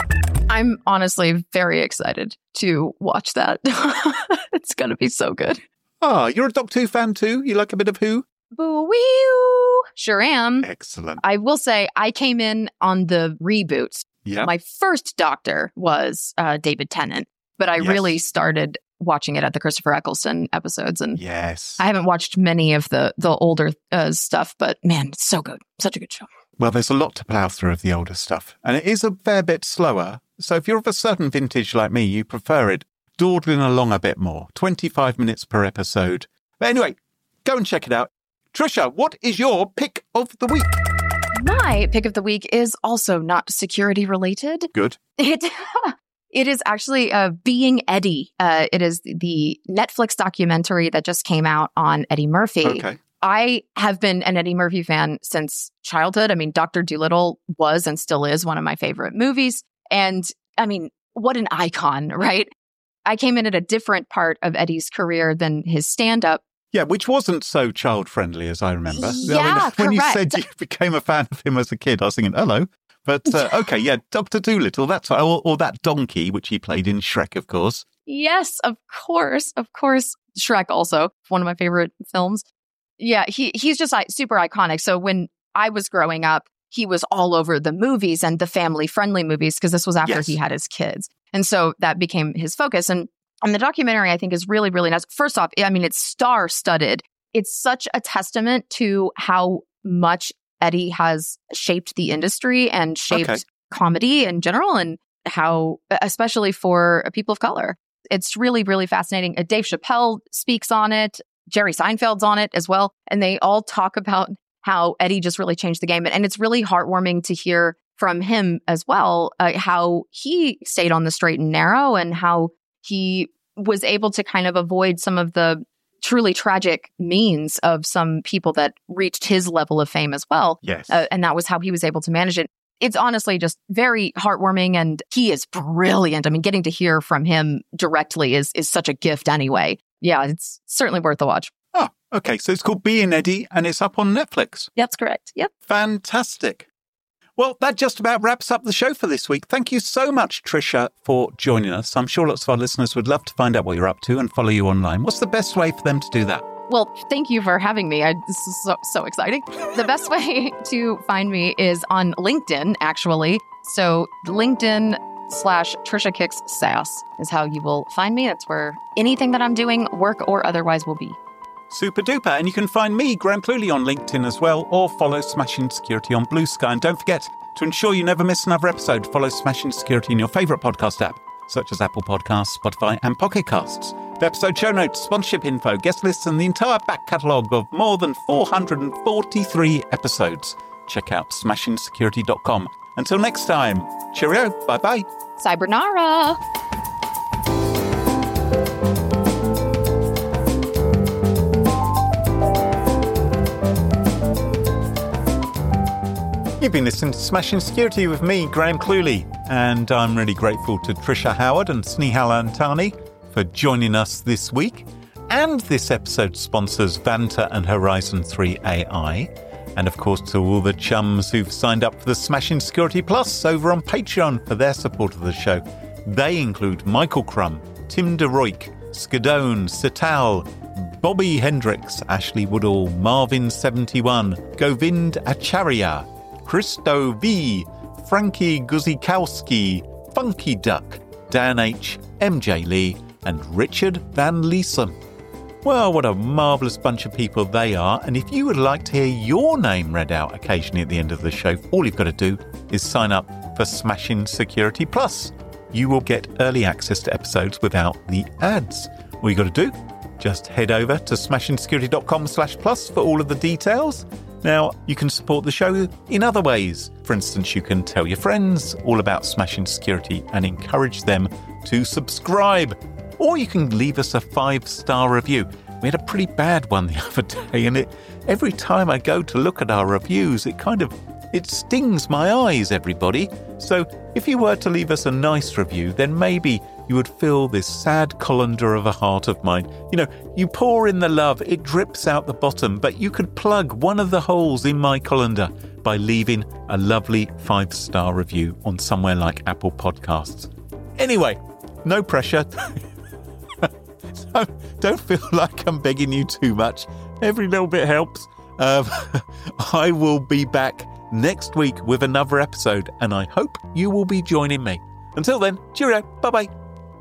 I'm honestly very excited to watch that. It's going to be so good. Ah, you're a Doctor Who fan too? You like a bit of Who? Boo-wee-oo. Sure am. Excellent. I will say I came in on the reboots. Yeah. My first Doctor was uh, David Tennant, but I Yes. really started watching it at the Christopher Eccleston episodes. And Yes. I haven't watched many of the, the older uh, stuff, but man, it's so good. Such a good show. Well, there's a lot to plough through of the older stuff. And it is a fair bit slower. So if you're of a certain vintage like me, you prefer it dawdling along a bit more. twenty-five minutes per episode. But anyway, go and check it out. Trisha, what is your pick of the week? My pick of the week is also not security related. Good. It it is actually uh, Being Eddie. Uh, it is the Netflix documentary that just came out on Eddie Murphy. Okay. I have been an Eddie Murphy fan since childhood. I mean, Doctor Dolittle was and still is one of my favorite movies. And I mean, what an icon, right? I came in at a different part of Eddie's career than his stand-up. Yeah, which wasn't so child-friendly as I remember. Yeah, I mean, when correct. you said you became a fan of him as a kid, I was thinking, hello. But, uh, okay, yeah, Doctor Dolittle, that's right. Or, or that donkey, which he played in Shrek, of course. Yes, of course. Of course. Shrek also, one of my favorite films. Yeah, he he's just like, super iconic. So when I was growing up, he was all over the movies and the family-friendly movies because this was after Yes. he had his kids. And so that became his focus. And And the documentary, I think, is really, really nice. First off, I mean, it's star-studded. It's such a testament to how much Eddie has shaped the industry and shaped Okay. comedy in general, and how, especially for people of color. It's really, really fascinating. Uh, Dave Chappelle speaks on it. Jerry Seinfeld's on it as well. And they all talk about how Eddie just really changed the game. And it's really heartwarming to hear from him as well, uh, how he stayed on the straight and narrow and how he was able to kind of avoid some of the truly tragic means of some people that reached his level of fame as well. Yes. Uh, and that was how he was able to manage it. It's honestly just very heartwarming, and he is brilliant. I mean, getting to hear from him directly is is such a gift anyway. Yeah, it's certainly worth the watch. Oh, okay. So it's called Being Eddie and it's up on Netflix. That's correct. Yep. Fantastic. Well, that just about wraps up the show for this week. Thank you so much, Trisha, for joining us. I'm sure lots of our listeners would love to find out what you're up to and follow you online. What's the best way for them to do that? Well, thank you for having me. I, this is so, so exciting. The best way to find me is on LinkedIn, actually. So LinkedIn slash Trisha Kicks Sass is how you will find me. That's where anything that I'm doing, work or otherwise, will be. Super duper. And you can find me, Graham Cluley, on LinkedIn as well, or follow Smashing Security on Blue Sky. And don't forget, to ensure you never miss another episode, follow Smashing Security in your favourite podcast app, such as Apple Podcasts, Spotify and Pocket Casts. The episode show notes, sponsorship info, guest lists and the entire back catalogue of more than four hundred forty-three episodes. Check out smashing security dot com. Until next time, cheerio, bye-bye. Cybernara! You've been listening to Smashing Security with me, Graham Cluley, and I'm really grateful to Trisha Howard and Snehal Antani for joining us this week. And this episode sponsors Vanta and Horizon three A I. And of course to all the chums who've signed up for the Smashing Security Plus over on Patreon for their support of the show. They include Michael Crum, Tim DeRoik, Skadone, Sital, Bobby Hendricks, Ashley Woodall, Marvin seventy-one, Govind Acharya, Christo V, Frankie Guzikowski, Funky Duck, Dan H, M J Lee, and Richard Van Leeson. Well, what a marvellous bunch of people they are, and if you would like to hear your name read out occasionally at the end of the show, all you've got to do is sign up for Smashing Security Plus. You will get early access to episodes without the ads. All you've got to do, just head over to smashing security dot com slash plus for all of the details. Now, you can support the show in other ways. For instance, you can tell your friends all about Smashing Security and encourage them to subscribe. Or you can leave us a five-star review. We had a pretty bad one the other day, and it every time I go to look at our reviews, it kind of, it stings my eyes, everybody. So If you were to leave us a nice review, then maybe you would fill this sad colander of a heart of mine. You know, you pour in the love, it drips out the bottom, but you could plug one of the holes in my colander by leaving a lovely five-star review on somewhere like Apple Podcasts. Anyway, no pressure. So don't feel like I'm begging you too much. Every little bit helps. Um, I will be back next week with another episode, and I hope you will be joining me. Until then, cheerio. Bye-bye.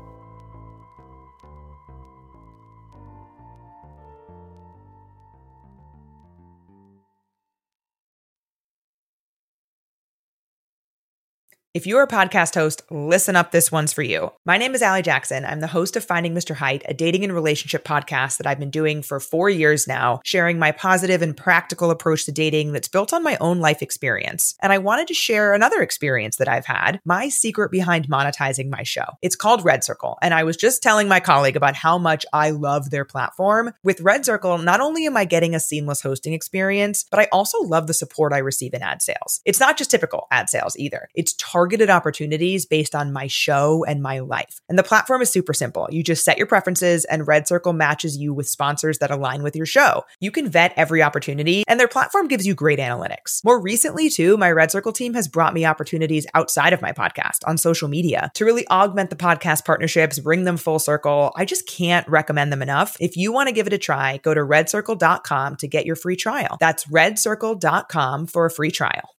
If you're a podcast host, listen up, this one's for you. My name is Allie Jackson. I'm the host of Finding Mister Height, a dating and relationship podcast that I've been doing for four years now, sharing my positive and practical approach to dating that's built on my own life experience. And I wanted to share another experience that I've had, my secret behind monetizing my show. It's called Red Circle, and I was just telling my colleague about how much I love their platform. With Red Circle, not only am I getting a seamless hosting experience, but I also love the support I receive in ad sales. It's not just typical ad sales either. It's targeted opportunities based on my show and my life. And the platform is super simple. You just set your preferences and Red Circle matches you with sponsors that align with your show. You can vet every opportunity and their platform gives you great analytics. More recently too, my Red Circle team has brought me opportunities outside of my podcast on social media to really augment the podcast partnerships, bring them full circle. I just can't recommend them enough. If you want to give it a try, go to red circle dot com to get your free trial. That's red circle dot com for a free trial.